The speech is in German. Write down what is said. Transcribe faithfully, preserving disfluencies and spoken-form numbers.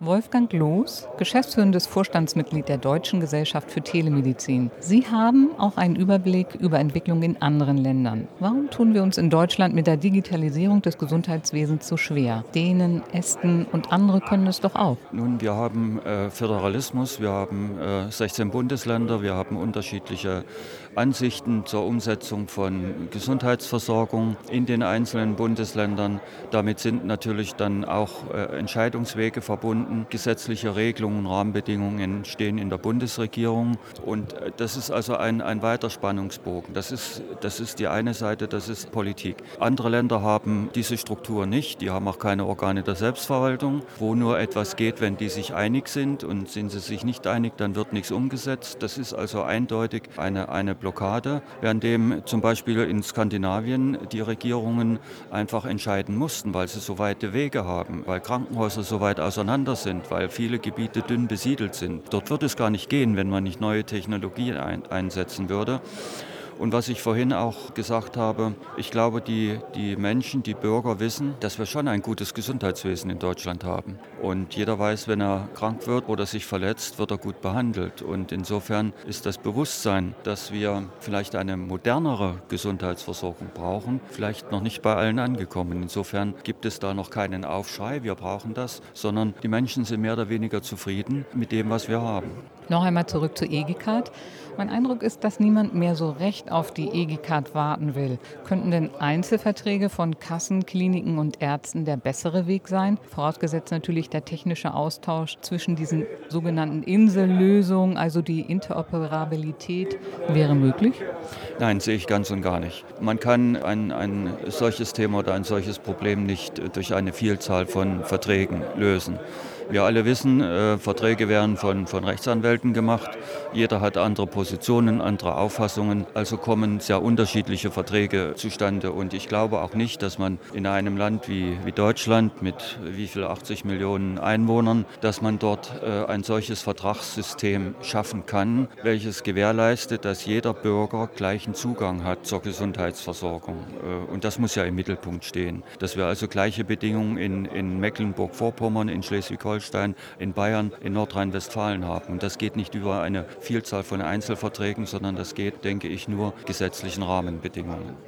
Wolfgang Loos, geschäftsführendes Vorstandsmitglied der Deutschen Gesellschaft für Telemedizin. Sie haben auch einen Überblick über Entwicklungen in anderen Ländern. Warum tun wir uns in Deutschland mit der Digitalisierung des Gesundheitswesens so schwer? Dänen, Esten und andere können es doch auch. Nun, wir haben äh, Föderalismus, wir haben äh, sechzehn Bundesländer, wir haben unterschiedliche Ansichten zur Umsetzung von Gesundheitsversorgung in den einzelnen Bundesländern. Damit sind natürlich dann auch äh, Entscheidungswege verbunden. Gesetzliche Regelungen, Rahmenbedingungen stehen in der Bundesregierung. Und äh, das ist also ein, ein weiter Spannungsbogen. Das ist, das ist die eine Seite, das ist Politik. Andere Länder haben diese Struktur nicht. Die haben auch keine Organe der Selbstverwaltung, wo nur etwas geht, wenn die sich einig sind. Und sind sie sich nicht einig, dann wird nichts umgesetzt. Das ist also eindeutig eine, eine Blockade, währenddem zum Beispiel in Skandinavien die Regierungen einfach entscheiden mussten, weil sie so weite Wege haben, weil Krankenhäuser so weit auseinander sind, weil viele Gebiete dünn besiedelt sind. Dort wird es gar nicht gehen, wenn man nicht neue Technologie ein, einsetzen würde. Und was ich vorhin auch gesagt habe, ich glaube, die, die Menschen, die Bürger wissen, dass wir schon ein gutes Gesundheitswesen in Deutschland haben. Und jeder weiß, wenn er krank wird oder sich verletzt, wird er gut behandelt. Und insofern ist das Bewusstsein, dass wir vielleicht eine modernere Gesundheitsversorgung brauchen, vielleicht noch nicht bei allen angekommen. Insofern gibt es da noch keinen Aufschrei, wir brauchen das, sondern die Menschen sind mehr oder weniger zufrieden mit dem, was wir haben. Noch einmal zurück zur E-G-Card. Mein Eindruck ist, dass niemand mehr so recht auf die E-G-Card warten will. Könnten denn Einzelverträge von Kassen, Kliniken und Ärzten der bessere Weg sein? Vorausgesetzt natürlich der technische Austausch zwischen diesen sogenannten Insellösungen, also die Interoperabilität, wäre möglich? Nein, sehe ich ganz und gar nicht. Man kann ein, ein solches Thema oder ein solches Problem nicht durch eine Vielzahl von Verträgen lösen. Wir alle wissen, äh, Verträge werden von, von Rechtsanwälten gemacht. Jeder hat andere Positionen, andere Auffassungen. Also kommen sehr unterschiedliche Verträge zustande. Und ich glaube auch nicht, dass man in einem Land wie, wie Deutschland mit wie viel achtzig Millionen Einwohnern, dass man dort äh, ein solches Vertragssystem schaffen kann, welches gewährleistet, dass jeder Bürger gleichen Zugang hat zur Gesundheitsversorgung. Äh, und das muss ja im Mittelpunkt stehen. Dass wir also gleiche Bedingungen in, in Mecklenburg-Vorpommern, in Schleswig-Holstein, in Bayern, in Nordrhein-Westfalen haben. Und das geht nicht über eine Vielzahl von Einzelverträgen, sondern das geht, denke ich, nur gesetzlichen Rahmenbedingungen.